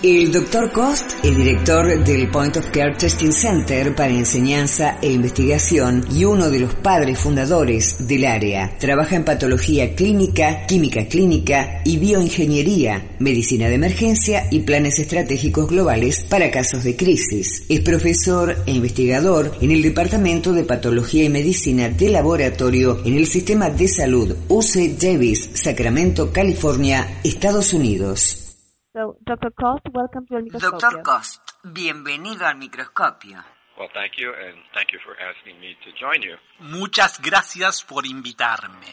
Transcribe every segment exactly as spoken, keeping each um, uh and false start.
El doctor Cost es director del Point of Care Testing Center para enseñanza e investigación y uno de los padres fundadores del área. Trabaja en patología clínica, química clínica y bioingeniería, medicina de emergencia y planes estratégicos globales para casos de crisis. Es profesor e investigador en el Departamento de Patología y Medicina de Laboratorio en el Sistema de Salud U C Davis, Sacramento, California, Estados Unidos. So, doctor Cost, welcome to el microscopio. doctor Cost, bienvenido al microscopio. Well, thank you, and thank you for asking me to join you. Muchas gracias por invitarme.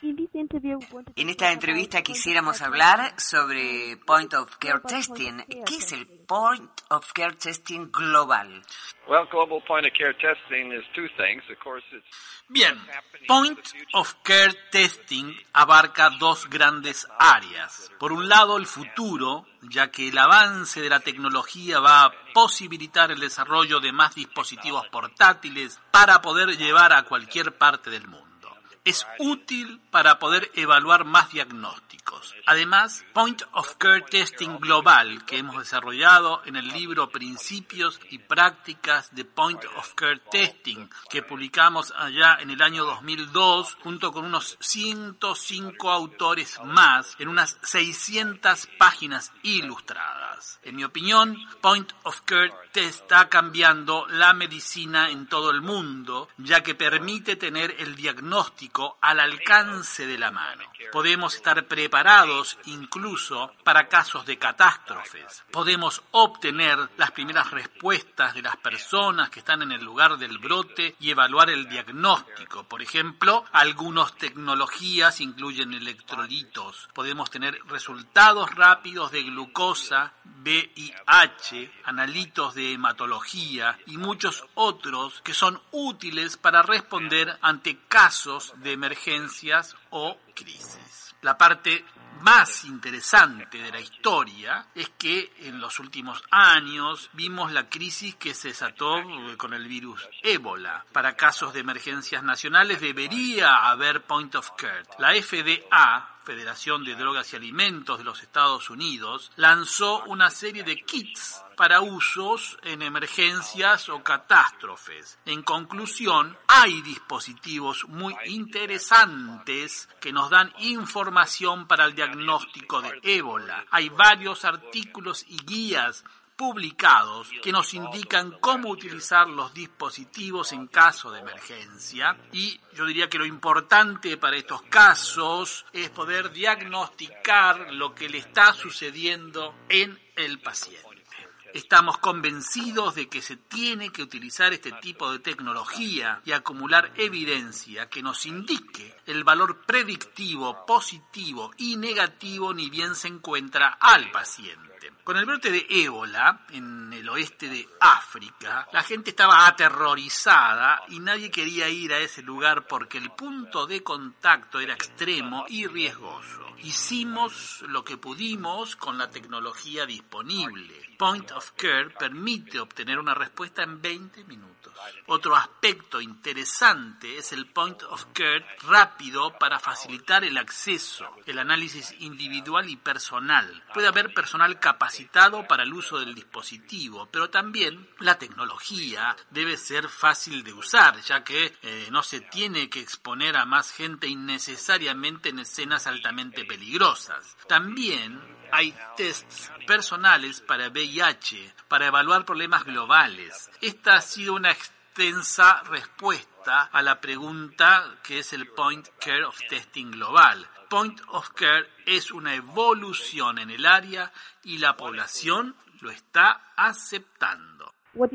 En esta entrevista quisiéramos hablar sobre Point of Care Testing. ¿Qué es el Point of Care Testing global? Well, global point of care testing is two things. Of course, it's Bien, Point of Care Testing abarca dos grandes áreas. Por un lado, el futuro, ya que el avance de la tecnología va a posibilitar el desarrollo de más dispositivos portátiles para poder llevar a cualquier parte del mundo. Es útil para poder evaluar más diagnósticos. Además, Point of Care Testing Global, que hemos desarrollado en el libro Principios y Prácticas de Point of Care Testing, que publicamos allá en el año dos mil dos, junto con unos ciento cinco autores más, en unas seiscientas páginas ilustradas. En mi opinión, Point of Care Test está cambiando la medicina en todo el mundo, ya que permite tener el diagnóstico al alcance de la mano. Podemos estar preparados incluso para casos de catástrofes. Podemos obtener las primeras respuestas de las personas que están en el lugar del brote y evaluar el diagnóstico. Por ejemplo, algunas tecnologías incluyen electrolitos. Podemos tener resultados rápidos de glucosa, V I H, analitos de hematología y muchos otros que son útiles para responder ante casos de emergencias o crisis. La parte más interesante de la historia es que en los últimos años vimos la crisis que se desató con el virus ébola. Para casos de emergencias nacionales debería haber Point of Care. La F D A, Federación de Drogas y Alimentos de los Estados Unidos, lanzó una serie de kits para usos en emergencias o catástrofes. En conclusión, hay dispositivos muy interesantes que nos dan información para el diagnóstico de ébola. Hay varios artículos y guías publicados que nos indican cómo utilizar los dispositivos en caso de emergencia, y yo diría que lo importante para estos casos es poder diagnosticar lo que le está sucediendo en el paciente. Estamos convencidos de que se tiene que utilizar este tipo de tecnología y acumular evidencia que nos indique el valor predictivo, positivo y negativo ni bien se encuentra al paciente. Con el brote de ébola en el oeste de África, la gente estaba aterrorizada y nadie quería ir a ese lugar porque el punto de contacto era extremo y riesgoso. Hicimos lo que pudimos con la tecnología disponible. Point of Care permite obtener una respuesta en veinte minutos. Otro aspecto interesante es el Point of Care rápido para facilitar el acceso, el análisis individual y personal. Puede haber personal capacitado para el uso del dispositivo, pero también la tecnología debe ser fácil de usar, ya que eh, no se tiene que exponer a más gente innecesariamente en escenas altamente peligrosas. También hay tests personales para V I H, para evaluar problemas globales. Esta ha sido una extensa respuesta a la pregunta que es el Point Care of Testing Global. Point of Care es una evolución en el área y la población lo está aceptando.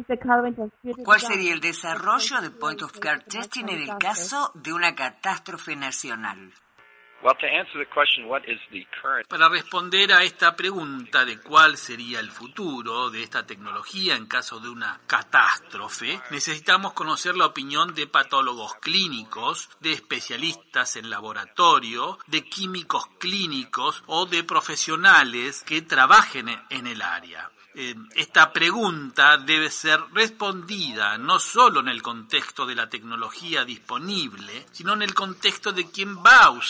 ¿Cuál sería el desarrollo de Point of Care Testing en el caso de una catástrofe nacional? Well, to answer the question, what is the current... Para responder a esta pregunta de cuál sería el futuro de esta tecnología en caso de una catástrofe, necesitamos conocer la opinión de patólogos clínicos, de especialistas en laboratorio, de químicos clínicos o de profesionales que trabajen en el área. Eh, esta pregunta debe ser respondida no solo en el contexto de la tecnología disponible, sino en el contexto de quién va a usar esa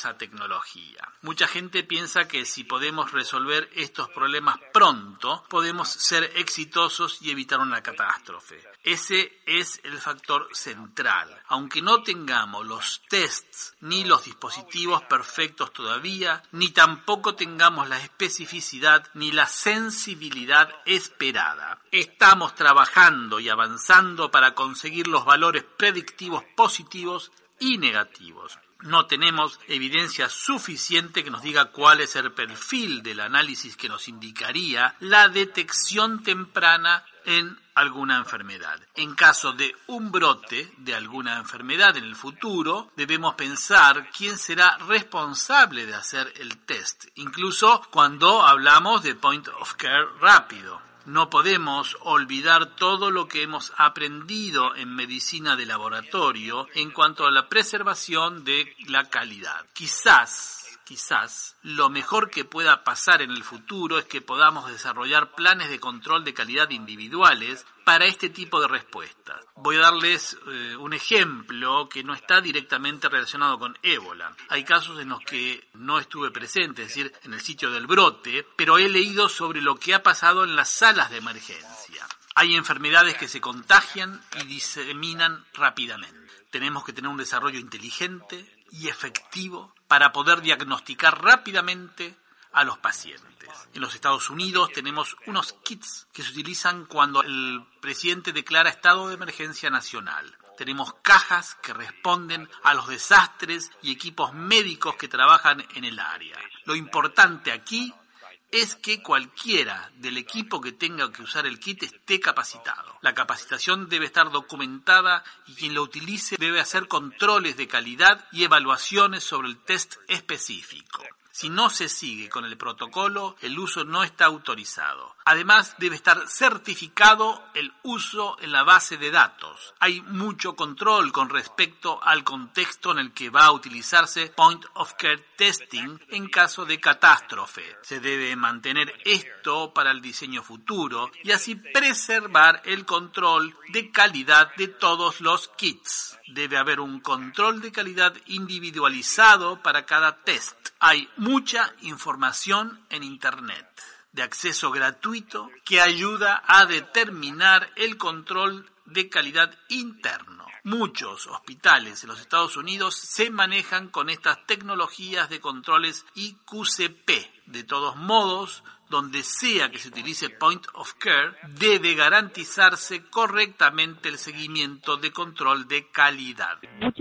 esa tecnología. Mucha gente piensa que si podemos resolver estos problemas pronto, podemos ser exitosos y evitar una catástrofe. Ese es el factor central. Aunque no tengamos los tests ni los dispositivos perfectos todavía, ni tampoco tengamos la especificidad ni la sensibilidad esperada. Estamos trabajando y avanzando para conseguir los valores predictivos positivos y negativos. No tenemos evidencia suficiente que nos diga cuál es el perfil del análisis que nos indicaría la detección temprana en alguna enfermedad. En caso de un brote de alguna enfermedad en el futuro, debemos pensar quién será responsable de hacer el test, incluso cuando hablamos de point of care rápido. No podemos olvidar todo lo que hemos aprendido en medicina de laboratorio en cuanto a la preservación de la calidad. Quizás, quizás, lo mejor que pueda pasar en el futuro es que podamos desarrollar planes de control de calidad individuales para este tipo de respuestas. Voy a darles eh, un ejemplo que no está directamente relacionado con ébola. Hay casos en los que no estuve presente, es decir, en el sitio del brote, pero he leído sobre lo que ha pasado en las salas de emergencia. Hay enfermedades que se contagian y diseminan rápidamente. Tenemos que tener un desarrollo inteligente y efectivo para poder diagnosticar rápidamente a los pacientes. En los Estados Unidos tenemos unos kits que se utilizan cuando el presidente declara estado de emergencia nacional. Tenemos cajas que responden a los desastres y equipos médicos que trabajan en el área. Lo importante aquí es que cualquiera del equipo que tenga que usar el kit esté capacitado. La capacitación debe estar documentada y quien lo utilice debe hacer controles de calidad y evaluaciones sobre el test específico. Si no se sigue con el protocolo, el uso no está autorizado. Además, debe estar certificado el uso en la base de datos. Hay mucho control con respecto al contexto en el que va a utilizarse Point of Care Testing en caso de catástrofe. Se debe mantener esto para el diseño futuro y así preservar el control de calidad de todos los kits. Debe haber un control de calidad individualizado para cada test. Hay mucha información en Internet de acceso gratuito que ayuda a determinar el control de calidad interno. Muchos hospitales en los Estados Unidos se manejan con estas tecnologías de controles I Q C P. De todos modos, donde sea que se utilice Point of Care, debe garantizarse correctamente el seguimiento de control de calidad.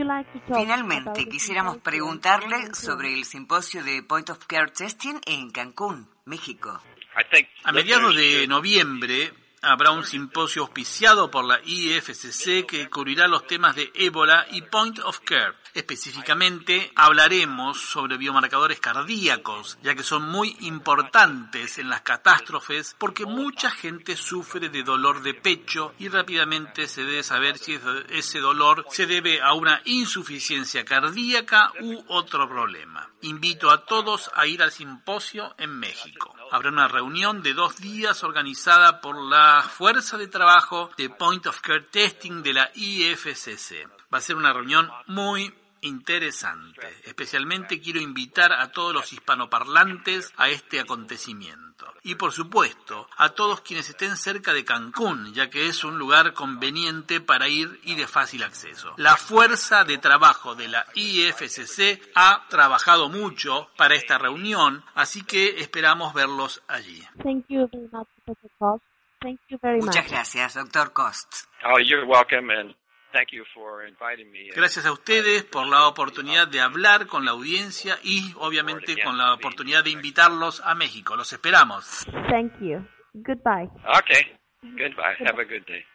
Finalmente, quisiéramos preguntarle sobre el simposio de Point of Care Testing en Cancún, México. A mediados de noviembre habrá un simposio auspiciado por la I F C C que cubrirá los temas de ébola y Point of Care. Específicamente hablaremos sobre biomarcadores cardíacos, ya que son muy importantes en las catástrofes porque mucha gente sufre de dolor de pecho y rápidamente se debe saber si ese dolor se debe a una insuficiencia cardíaca u otro problema. Invito a todos a ir al simposio en México. Habrá una reunión de dos días organizada por la Fuerza de Trabajo de Point of Care Testing de la I F C C. Va a ser una reunión muy interesante. Especialmente quiero invitar a todos los hispanoparlantes a este acontecimiento. Y por supuesto, a todos quienes estén cerca de Cancún, ya que es un lugar conveniente para ir y de fácil acceso. La fuerza de trabajo de la I F C C ha trabajado mucho para esta reunión, así que esperamos verlos allí. Thank you very much, doctor Cost. Thank you very much. Muchas gracias, doctor Cost. Oh, you're welcome, and thank you for inviting me. Gracias a ustedes por la oportunidad de hablar con la audiencia y obviamente con la oportunidad de invitarlos a México. Los esperamos. Thank you. Goodbye. Okay. Goodbye. Have a good day.